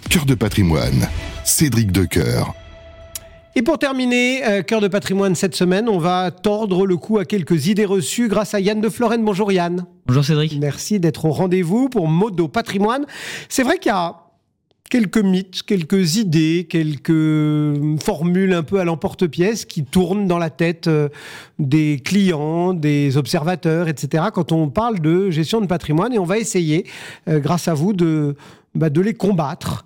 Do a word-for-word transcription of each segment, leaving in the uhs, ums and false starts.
Cœur de patrimoine, Cédric Decoeur. Et pour terminer, euh, Cœur de patrimoine cette semaine, on va tordre le cou à quelques idées reçues grâce à Yann de Florenne. Bonjour Yann. Bonjour Cédric. Merci d'être au rendez-vous pour Modo Patrimoine. C'est vrai qu'il y a quelques mythes, quelques idées, quelques formules un peu à l'emporte-pièce qui tournent dans la tête des clients, des observateurs, et cetera quand on parle de gestion de patrimoine. Et on va essayer, euh, grâce à vous, de, bah, de les combattre.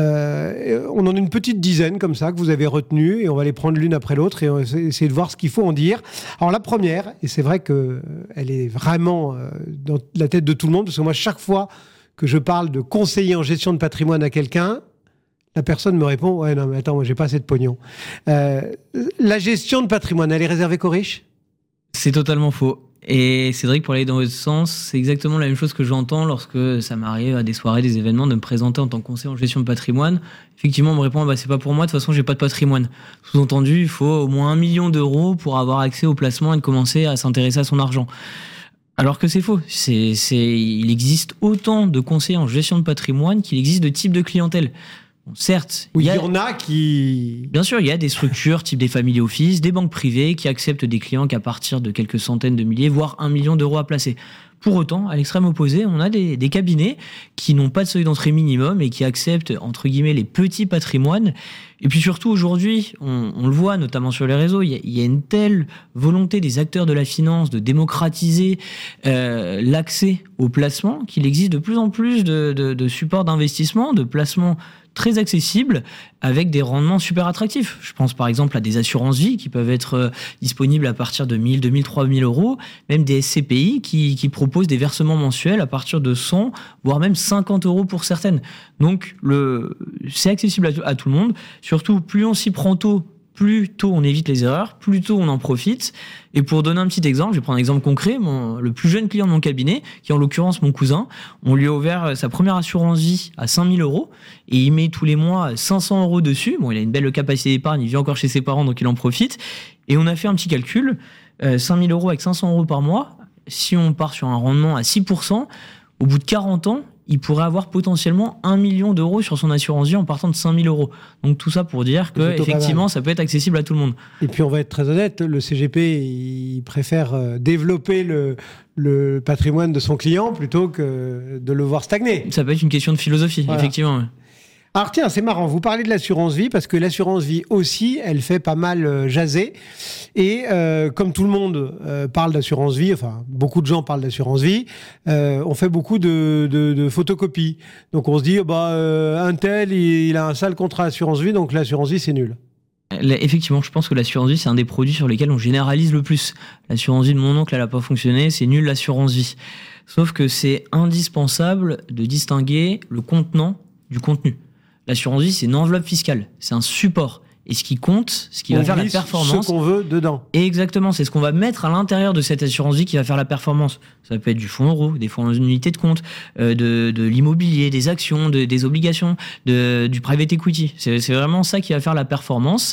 Euh, on en a une petite dizaine comme ça que vous avez retenues et on va les prendre l'une après l'autre et on va essayer de voir ce qu'il faut en dire. Alors la première, et c'est vrai qu'elle est vraiment dans la tête de tout le monde, parce que moi chaque fois que je parle de conseiller en gestion de patrimoine à quelqu'un, la personne me répond « Ouais, non, mais attends, moi, j'ai pas assez de pognon. Euh, » La gestion de patrimoine, elle est réservée qu'aux riches ? C'est totalement faux. Et Cédric, pour aller dans votre sens, c'est exactement la même chose que j'entends lorsque ça m'arrive à des soirées, des événements, de me présenter en tant que conseiller en gestion de patrimoine. Effectivement, on me répond bah, « c'est pas pour moi, de toute façon, j'ai pas de patrimoine ». Sous-entendu, il faut au moins un million d'euros pour avoir accès au placement et de commencer à s'intéresser à son argent. Alors que c'est faux. C'est, c'est, il existe autant de conseillers en gestion de patrimoine qu'il existe de types de clientèle. Bon, certes, oui, il y, y, a... y en a qui... Bien sûr, il y a des structures type des family office, des banques privées qui acceptent des clients qu'à partir de quelques centaines de milliers, voire un million d'euros à placer. Pour autant, à l'extrême opposé, on a des, des cabinets qui n'ont pas de seuil d'entrée minimum et qui acceptent, entre guillemets, les petits patrimoines. Et puis surtout, aujourd'hui, on, on le voit notamment sur les réseaux, il y, a, il y a une telle volonté des acteurs de la finance de démocratiser euh, l'accès au placement qu'il existe de plus en plus de, de, de supports d'investissement, de placements très accessibles avec des rendements super attractifs. Je pense par exemple à des assurances-vie qui peuvent être disponibles à partir de mille, deux mille, trois mille euros, même des S C P I qui, qui proposent des versements mensuels à partir de cent, voire même cinquante euros pour certaines. Donc le, c'est accessible à, à tout le monde. Surtout, plus on s'y prend tôt, plus tôt on évite les erreurs, plus tôt on en profite. Et pour donner un petit exemple, je vais prendre un exemple concret, mon, le plus jeune client de mon cabinet, qui est en l'occurrence mon cousin, on lui a ouvert sa première assurance vie à cinq mille euros et il met tous les mois cinq cents euros dessus. Bon, il a une belle capacité d'épargne, il vit encore chez ses parents donc il en profite. Et on a fait un petit calcul, euh, cinq mille euros avec cinq cents euros par mois, si on part sur un rendement à six pour cent, au bout de quarante ans, il pourrait avoir potentiellement un million d'euros sur son assurance vie en partant de cinq mille euros. Donc tout ça pour dire que effectivement, ça peut être accessible à tout le monde. Et puis on va être très honnête, le C G P, il préfère développer le, le patrimoine de son client plutôt que de le voir stagner. Ça peut être une question de philosophie, voilà. Effectivement. Alors tiens, c'est marrant, vous parlez de l'assurance vie parce que l'assurance vie aussi, elle fait pas mal euh, jaser. Et euh, comme tout le monde euh, parle d'assurance vie, enfin beaucoup de gens parlent d'assurance vie, euh, on fait beaucoup de, de, de photocopies. Donc on se dit, bah euh, un tel, il, il a un sale contrat assurance vie, donc l'assurance vie c'est nul. Effectivement, je pense que l'assurance vie, c'est un des produits sur lesquels on généralise le plus. L'assurance vie de mon oncle, elle n'a pas fonctionné, c'est nul l'assurance vie. Sauf que c'est indispensable de distinguer le contenant du contenu. L'assurance vie, c'est une enveloppe fiscale, c'est un support. Et ce qui compte, ce qui on va faire la performance... ce qu'on veut dedans. Exactement, c'est ce qu'on va mettre à l'intérieur de cette assurance vie qui va faire la performance. Ça peut être du fonds euro, des fonds en unité de compte, euh, de, de l'immobilier, des actions, de, des obligations, de, du private equity. C'est, c'est vraiment ça qui va faire la performance.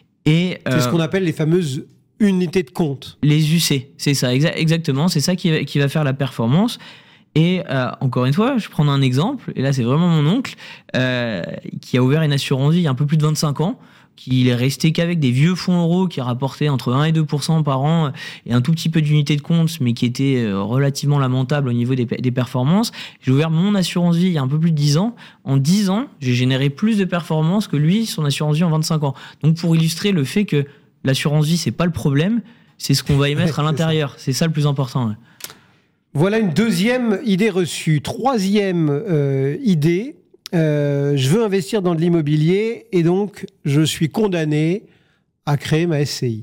Et, euh, c'est ce qu'on appelle les fameuses unités de compte. Les U C, c'est ça, exa- exactement. C'est ça qui va, qui va faire la performance. Et euh, encore une fois, je prends un exemple, et là c'est vraiment mon oncle, euh, qui a ouvert une assurance vie il y a un peu plus de vingt-cinq ans, qu'il est resté qu'avec des vieux fonds euros qui rapportaient entre un et deux pour cent par an et un tout petit peu d'unités de compte, mais qui étaient relativement lamentables au niveau des, des performances. J'ai ouvert mon assurance vie il y a un peu plus de dix ans. En dix ans, j'ai généré plus de performances que lui, son assurance vie en vingt-cinq ans. Donc pour illustrer le fait que l'assurance vie, c'est pas le problème, c'est ce qu'on va y mettre à l'intérieur. C'est ça le plus important. Ouais. Voilà une deuxième idée reçue. Troisième euh, idée, euh, je veux investir dans de l'immobilier et donc je suis condamné à créer ma S C I.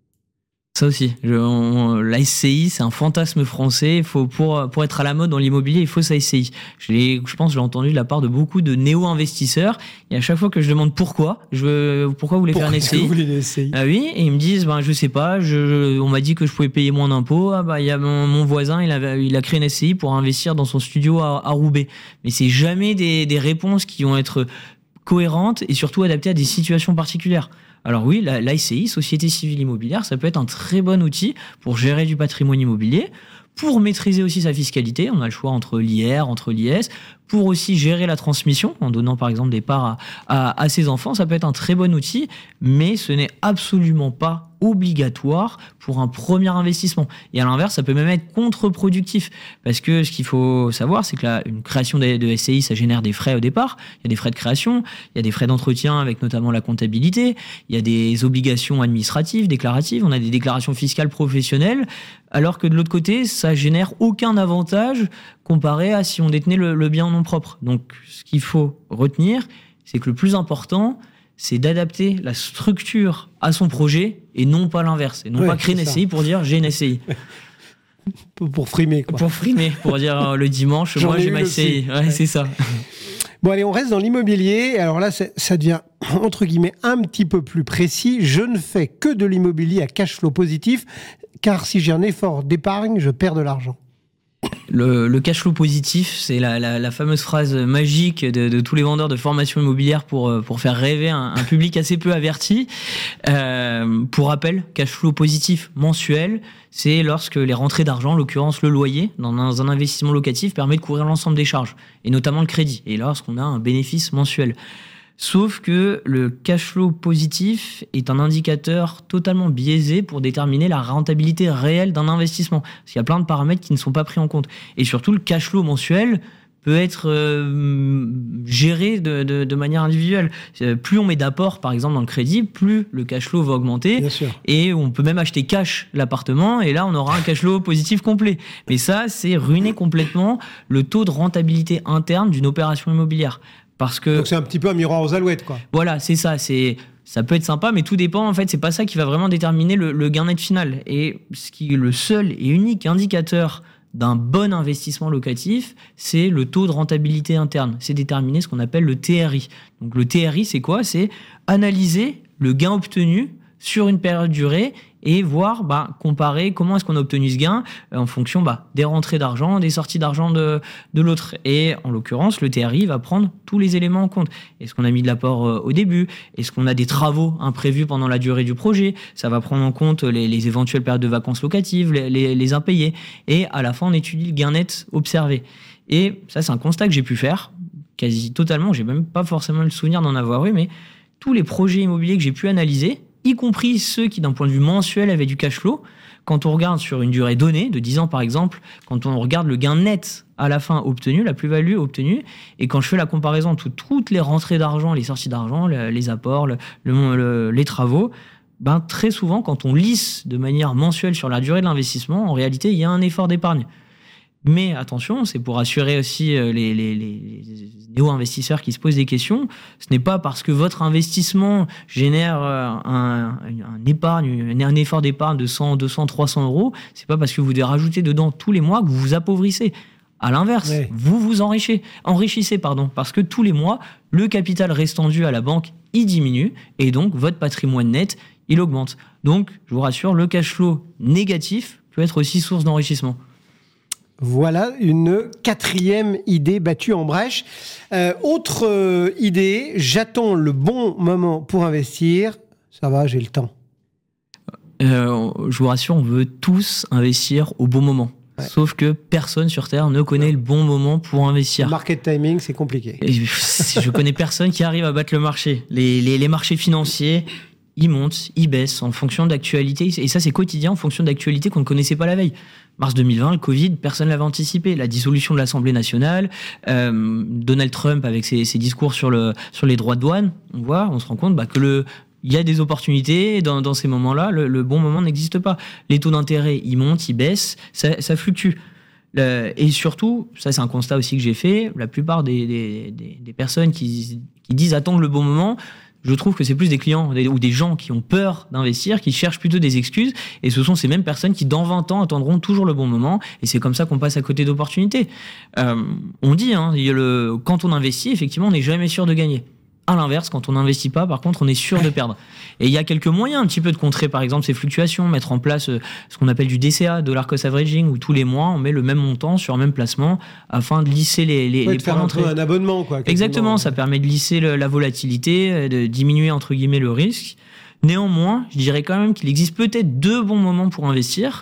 Ça aussi, je, on, la S C I, c'est un fantasme français. Il faut pour pour être à la mode dans l'immobilier, il faut sa S C I. Je, l'ai, je pense, que je l'ai entendu de la part de beaucoup de néo-investisseurs. Et à chaque fois que je demande pourquoi, je pourquoi vous voulez pourquoi faire une S C I, vous voulez une S C I ah oui, et ils me disent, ben je sais pas, je, je, on m'a dit que je pouvais payer moins d'impôts. Ah bah il y a mon, mon voisin, il a il a créé une S C I pour investir dans son studio à, à Roubaix. Mais c'est jamais des des réponses qui vont être cohérentes et surtout adaptées à des situations particulières. Alors oui, la, l'A C I, Société Civile Immobilière, ça peut être un très bon outil pour gérer du patrimoine immobilier, pour maîtriser aussi sa fiscalité. On a le choix entre l'I R, entre l'I S, pour aussi gérer la transmission, en donnant par exemple des parts à, à, à ses enfants. Ça peut être un très bon outil, mais ce n'est absolument pas obligatoire pour un premier investissement. Et à l'inverse, ça peut même être contre-productif. Parce que ce qu'il faut savoir, c'est que la, une création de, de S C I, ça génère des frais au départ. Il y a des frais de création, il y a des frais d'entretien avec notamment la comptabilité, il y a des obligations administratives, déclaratives, on a des déclarations fiscales professionnelles, alors que de l'autre côté, ça génère aucun avantage comparé à si on détenait le, le bien en nom propre. Donc, ce qu'il faut retenir, c'est que le plus important, c'est d'adapter la structure à son projet et non pas l'inverse. Et non ouais, pas créer une S C I pour dire j'ai une S C I. Pour frimer, quoi. Pour frimer, pour dire euh, le dimanche, J'en moi j'ai ma S C I. Ouais, ouais. C'est ça. Bon, allez, on reste dans l'immobilier. Alors là, ça devient, entre guillemets, un petit peu plus précis. Je ne fais que de l'immobilier à cash flow positif, car si j'ai un effort d'épargne, je perds de l'argent. Le, le cash flow positif, c'est la, la, la fameuse phrase magique de, de tous les vendeurs de formation immobilière pour, pour faire rêver un, un public assez peu averti. Euh, pour rappel, cash flow positif mensuel, c'est lorsque les rentrées d'argent, en l'occurrence le loyer, dans un, dans un investissement locatif, permet de couvrir l'ensemble des charges, et notamment le crédit, et lorsqu'on a un bénéfice mensuel. Sauf que le cash flow positif est un indicateur totalement biaisé pour déterminer la rentabilité réelle d'un investissement. Parce qu'il y a plein de paramètres qui ne sont pas pris en compte. Et surtout, le cash flow mensuel peut être euh, géré de, de, de manière individuelle. Plus on met d'apport, par exemple, dans le crédit, plus le cash flow va augmenter. Bien sûr. Et on peut même acheter cash l'appartement, et là, on aura un cash flow positif complet. Mais ça, c'est ruiner complètement le taux de rentabilité interne d'une opération immobilière. Parce que, donc c'est un petit peu un miroir aux alouettes, quoi. Voilà, c'est ça. C'est, ça peut être sympa, mais tout dépend. En fait, c'est pas ça qui va vraiment déterminer le, le gain net final. Et ce qui est le seul et unique indicateur d'un bon investissement locatif, c'est le taux de rentabilité interne. C'est déterminer ce qu'on appelle le T R I. Donc le T R I, c'est quoi ? C'est analyser le gain obtenu sur une période durée et voir, bah, comparer comment est-ce qu'on a obtenu ce gain en fonction bah, des rentrées d'argent, des sorties d'argent de, de l'autre. Et en l'occurrence, le T R I va prendre tous les éléments en compte. Est-ce qu'on a mis de l'apport euh, au début ? Est-ce qu'on a des travaux imprévus pendant la durée du projet ? Ça va prendre en compte les, les éventuelles périodes de vacances locatives, les, les, les impayés. Et à la fin, on étudie le gain net observé. Et ça, c'est un constat que j'ai pu faire quasi totalement. J'ai même pas forcément le souvenir d'en avoir eu, mais tous les projets immobiliers que j'ai pu analyser, y compris ceux qui, d'un point de vue mensuel, avaient du cash flow, quand on regarde sur une durée donnée, de dix ans par exemple, quand on regarde le gain net à la fin obtenu, la plus-value obtenue, et quand je fais la comparaison entre toutes les rentrées d'argent, les sorties d'argent, les apports, le, le, le, les travaux, ben, très souvent, quand on lisse de manière mensuelle sur la durée de l'investissement, en réalité, il y a un effort d'épargne. Mais attention, c'est pour assurer aussi les, les, les, les néo-investisseurs qui se posent des questions. Ce n'est pas parce que votre investissement génère un, un épargne, un effort d'épargne de cent, deux cents, trois cents euros. C'est pas parce que vous devez rajouter dedans tous les mois que vous vous appauvrissez. À l'inverse, oui. vous vous enrichissez, enrichissez, pardon, parce que tous les mois, le capital restant dû à la banque, il diminue, et donc votre patrimoine net, il augmente. Donc, je vous rassure, le cash flow négatif peut être aussi source d'enrichissement. Voilà une quatrième idée battue en brèche. Euh, autre euh, idée, j'attends le bon moment pour investir. Ça va, j'ai le temps. Euh, je vous rassure, on veut tous investir au bon moment. Ouais. Sauf que personne sur Terre ne connaît ouais. le bon moment pour investir. Le market timing, c'est compliqué. Et je connais personne qui arrive à battre le marché. Les, les, les marchés financiers, ils montent, ils baissent en fonction d'actualité. Et ça, c'est quotidien en fonction d'actualité qu'on ne connaissait pas la veille. Mars deux mille vingt, le Covid, personne ne l'avait anticipé. La dissolution de l'Assemblée nationale, euh, Donald Trump avec ses, ses discours sur, le, sur les droits de douane, on voit, on se rend compte bah, que le... il y a des opportunités, dans, dans ces moments-là, le, le bon moment n'existe pas. Les taux d'intérêt, ils montent, ils baissent, ça, ça fluctue. Le, et surtout, ça c'est un constat aussi que j'ai fait, la plupart des, des, des, des personnes qui, qui disent attendre le bon moment, je trouve que c'est plus des clients des, ou des gens qui ont peur d'investir, qui cherchent plutôt des excuses, et ce sont ces mêmes personnes qui dans vingt ans attendront toujours le bon moment, et c'est comme ça qu'on passe à côté d'opportunités. Euh, on dit, hein, le, quand on investit, effectivement, on n'est jamais sûr de gagner. À l'inverse, quand on n'investit pas, par contre, on est sûr de perdre. Et il y a quelques moyens un petit peu de contrer, par exemple, ces fluctuations, mettre en place ce qu'on appelle du D C A, Dollar Cost Averaging, où tous les mois, on met le même montant sur un même placement afin de lisser les, les, ouais, les de faire un, peu un abonnement, quoi. Exactement, ça permet de lisser le, la volatilité, de diminuer, entre guillemets, le risque. Néanmoins, je dirais quand même qu'il existe peut-être deux bons moments pour investir.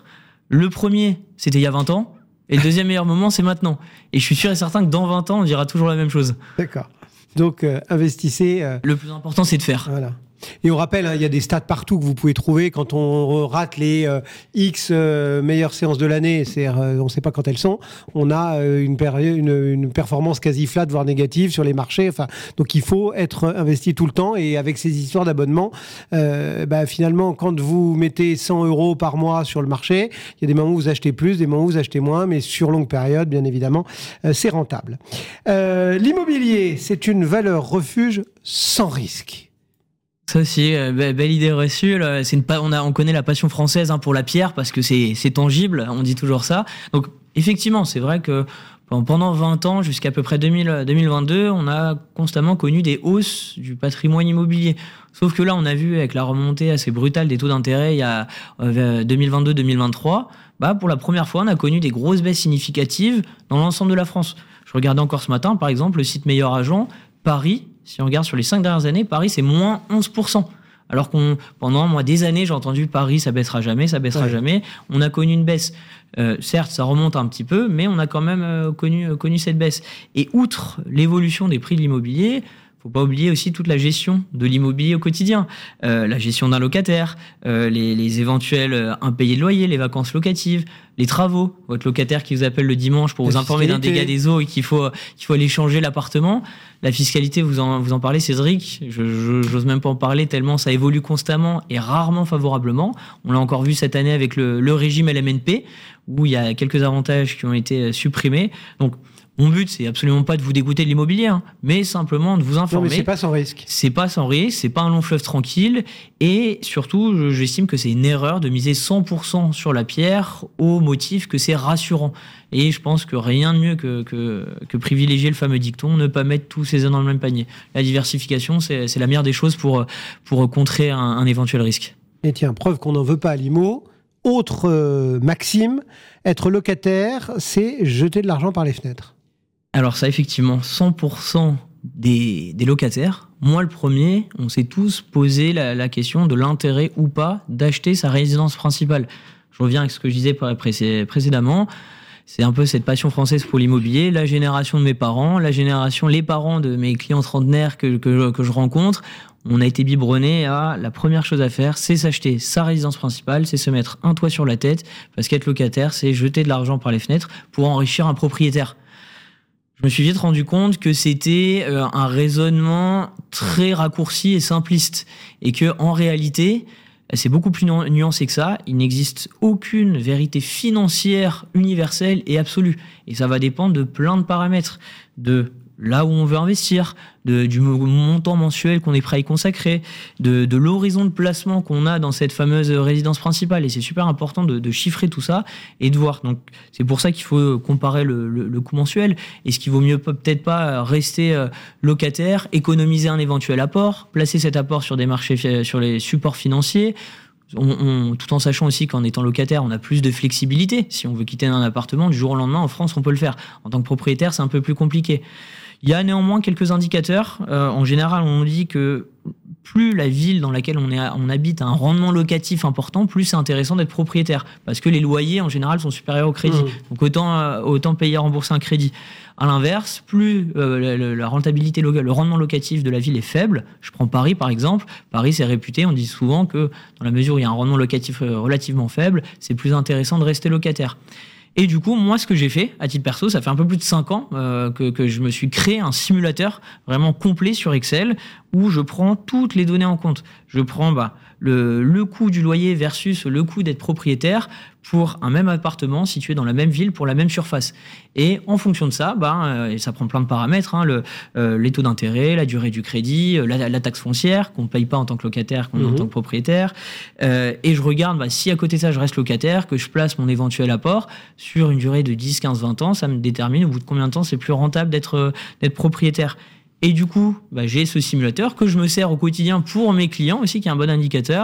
Le premier, c'était il y a vingt ans. Et le deuxième meilleur moment, c'est maintenant. Et je suis sûr et certain que dans vingt ans, on dira toujours la même chose. D'accord. Donc, euh, investissez... Euh... Le plus important, c'est de faire. Voilà. Et on rappelle, hein, il y a des stats partout que vous pouvez trouver quand on rate les euh, X euh, meilleures séances de l'année, c'est-à-dire euh, on ne sait pas quand elles sont, on a euh, une, péri- une, une performance quasi flat, voire négative sur les marchés. Enfin, donc il faut être investi tout le temps, et avec ces histoires d'abonnement, euh, bah, finalement, quand vous mettez cent euros par mois sur le marché, il y a des moments où vous achetez plus, des moments où vous achetez moins, mais sur longue période, bien évidemment, euh, c'est rentable. Euh, l'immobilier, c'est une valeur refuge sans risque. Ça aussi, euh, belle idée reçue. Là. C'est une pa- on, a, on connaît la passion française hein, pour la pierre parce que c'est, c'est tangible, on dit toujours ça. Donc effectivement, c'est vrai que pendant vingt ans, jusqu'à peu près deux mille, deux mille vingt-deux, on a constamment connu des hausses du patrimoine immobilier. Sauf que là, on a vu avec la remontée assez brutale des taux d'intérêt il y a euh, deux mille vingt-deux deux mille vingt-trois, bah, pour la première fois, on a connu des grosses baisses significatives dans l'ensemble de la France. Je regardais encore ce matin, par exemple, le site Meilleur Agent, Paris. Si on regarde sur les cinq dernières années, Paris, c'est moins onze pour cent. Alors qu'on, pendant moi, des années, j'ai entendu Paris, ça baissera jamais, ça baissera ouais. jamais. On a connu une baisse. Euh, certes, ça remonte un petit peu, mais on a quand même euh, connu, euh, connu cette baisse. Et outre l'évolution des prix de l'immobilier, faut pas oublier aussi toute la gestion de l'immobilier au quotidien. Euh, la gestion d'un locataire, euh, les, les éventuels impayés de loyer, les vacances locatives, les travaux. Votre locataire qui vous appelle le dimanche pour la vous informer d'un dégât des eaux et qu'il faut, qu'il faut aller changer l'appartement. La fiscalité, vous en, vous en parlez, Cédric. Je, je, j'ose même pas en parler tellement ça évolue constamment et rarement favorablement. On l'a encore vu cette année avec le, le régime L M N P, où il y a quelques avantages qui ont été supprimés. Donc, mon but, c'est absolument pas de vous dégoûter de l'immobilier, hein, mais simplement de vous informer. Non, mais c'est pas sans risque. C'est pas sans risque, c'est pas un long fleuve tranquille, et surtout, j'estime que c'est une erreur de miser cent pour cent sur la pierre au motif que c'est rassurant. Et je pense que rien de mieux que, que, que privilégier le fameux dicton, ne pas mettre tous ses œufs dans le même panier. La diversification, c'est, c'est la meilleure des choses pour, pour contrer un, un éventuel risque. Et tiens, preuve qu'on n'en veut pas à l'immo. Autre euh, maxime, être locataire, c'est jeter de l'argent par les fenêtres. Alors ça, effectivement, cent pour cent des, des locataires, moi le premier, on s'est tous posé la, la question de l'intérêt ou pas d'acheter sa résidence principale. Je reviens avec ce que je disais précédemment, c'est un peu cette passion française pour l'immobilier, la génération de mes parents, la génération, les parents de mes clients trentenaires que, que, que je rencontre, on a été biberonnés à la première chose à faire, c'est s'acheter sa résidence principale, c'est se mettre un toit sur la tête, parce qu'être locataire, c'est jeter de l'argent par les fenêtres pour enrichir un propriétaire. Je me suis vite rendu compte que c'était euh, un raisonnement très raccourci et simpliste. Et que, en réalité, c'est beaucoup plus nu- nuancé que ça. Il n'existe aucune vérité financière universelle et absolue. Et ça va dépendre de plein de paramètres. De là où on veut investir, de, du montant mensuel qu'on est prêt à y consacrer, de, de l'horizon de placement qu'on a dans cette fameuse résidence principale. Et c'est super important de, de chiffrer tout ça et de voir. Donc, c'est pour ça qu'il faut comparer le, le, le coût mensuel. Est-ce qu'il vaut mieux peut-être pas rester locataire, économiser un éventuel apport, placer cet apport sur des marchés, sur les supports financiers, On, on, tout en sachant aussi qu'en étant locataire, on a plus de flexibilité. Si on veut quitter un appartement, du jour au lendemain, en France, on peut le faire. En tant que propriétaire, c'est un peu plus compliqué. Il y a néanmoins quelques indicateurs. Euh, en général, on dit que plus la ville dans laquelle on, est, on habite a un rendement locatif important, plus c'est intéressant d'être propriétaire. Parce que les loyers, en général, sont supérieurs au crédit. Mmh. Donc autant, euh, autant payer à rembourser un crédit. À l'inverse, plus euh, la, la rentabilité, le rendement locatif de la ville est faible. Je prends Paris, par exemple. Paris, c'est réputé, on dit souvent que dans la mesure où il y a un rendement locatif relativement faible, c'est plus intéressant de rester locataire. Et du coup, moi, ce que j'ai fait, à titre perso, ça fait un peu plus de cinq ans euh, que, que je me suis créé un simulateur vraiment complet sur Excel où je prends toutes les données en compte. Je prends bah, le, le coût du loyer versus le coût d'être propriétaire pour un même appartement situé dans la même ville pour la même surface. Et en fonction de ça, bah, euh, ça prend plein de paramètres, hein, le, euh, les taux d'intérêt, la durée du crédit, la, la taxe foncière qu'on ne paye pas en tant que locataire, qu'on mmh. en tant que propriétaire. Euh, et je regarde bah, si à côté de ça, je reste locataire, que je place mon éventuel apport sur une durée de dix, quinze, vingt ans, ça me détermine au bout de combien de temps c'est plus rentable d'être, euh, d'être propriétaire. Et du coup, bah, j'ai ce simulateur que je me sers au quotidien pour mes clients aussi, qui est un bon indicateur.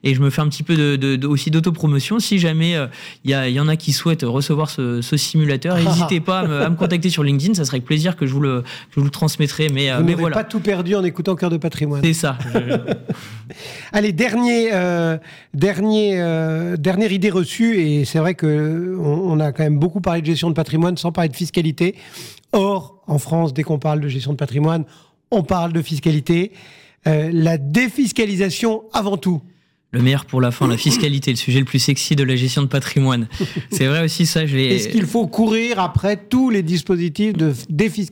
Et je me fais un petit peu de, de, de, aussi d'autopromotion. Si jamais il euh, y, y en a qui souhaitent recevoir ce, ce simulateur, n'hésitez pas à me, à me contacter sur LinkedIn. Ça serait avec plaisir que je vous le, que je vous le transmettrai. Mais, vous euh, mais n'avez voilà. pas tout perdu en écoutant Cœur de Patrimoine. C'est ça. Je... Allez, dernier, euh, dernier, euh, dernière idée reçue. Et c'est vrai que on, on a quand même beaucoup parlé de gestion de patrimoine sans parler de fiscalité. Or, en France, dès qu'on parle de gestion de patrimoine, on parle de fiscalité. Euh, la défiscalisation avant tout. Le meilleur pour la fin, la fiscalité, le sujet le plus sexy de la gestion de patrimoine. C'est vrai aussi ça. Je l'ai... Est-ce qu'il faut courir après tous les dispositifs de défiscalisation ?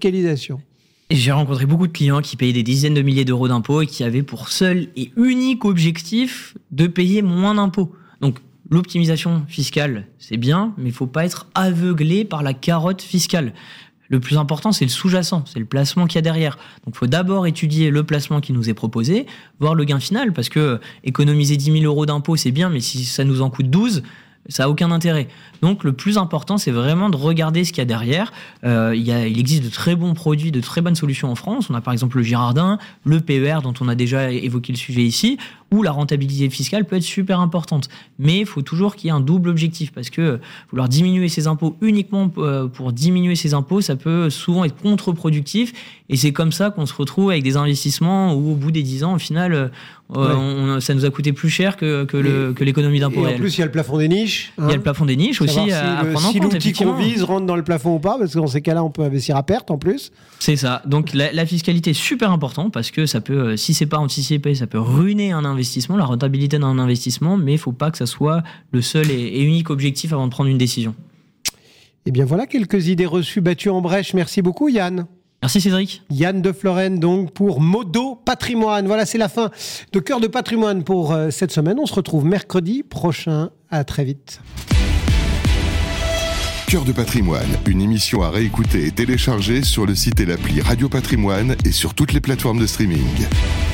J'ai rencontré beaucoup de clients qui payaient des dizaines de milliers d'euros d'impôts et qui avaient pour seul et unique objectif de payer moins d'impôts. Donc, l'optimisation fiscale, c'est bien, mais il ne faut pas être aveuglé par la carotte fiscale. Le plus important, c'est le sous-jacent, c'est le placement qu'il y a derrière. Donc, il faut d'abord étudier le placement qui nous est proposé, voir le gain final, parce que économiser dix mille euros d'impôts, c'est bien, mais si ça nous en coûte douze, ça n'a aucun intérêt. Donc, le plus important, c'est vraiment de regarder ce qu'il y a derrière. Euh, il, y a, il existe de très bons produits, de très bonnes solutions en France. On a par exemple le Girardin, le P E R, dont on a déjà évoqué le sujet ici, où la rentabilité fiscale peut être super importante. Mais il faut toujours qu'il y ait un double objectif, parce que vouloir diminuer ses impôts uniquement pour diminuer ses impôts, ça peut souvent être contre-productif. Et c'est comme ça qu'on se retrouve avec des investissements où, au bout des dix ans, au final, euh, ouais. on, ça nous a coûté plus cher que, que, le, que l'économie d'impôt réel. En plus, il y a le plafond des niches. Hein. Il y a le plafond des niches aussi si à, à le, prendre en si compte. Si l'outil qu'on vise rentre dans le plafond ou pas, parce que dans ces cas-là, on peut investir à perte en plus. C'est ça. Donc la, la fiscalité est super importante, parce que ça peut, si c'est pas anticipé, ça peut ruiner un investissement, la rentabilité d'un investissement, mais il faut pas que ça soit le seul et, et unique objectif avant de prendre une décision. Eh bien voilà quelques idées reçues battues en brèche. Merci beaucoup Yann. Merci Cédric. Yann de Florenne donc pour Modo Patrimoine. Voilà, c'est la fin de Cœur de Patrimoine pour euh, cette semaine. On se retrouve mercredi prochain. À très vite. Cœur de Patrimoine, une émission à réécouter et télécharger sur le site et l'appli Radio Patrimoine et sur toutes les plateformes de streaming.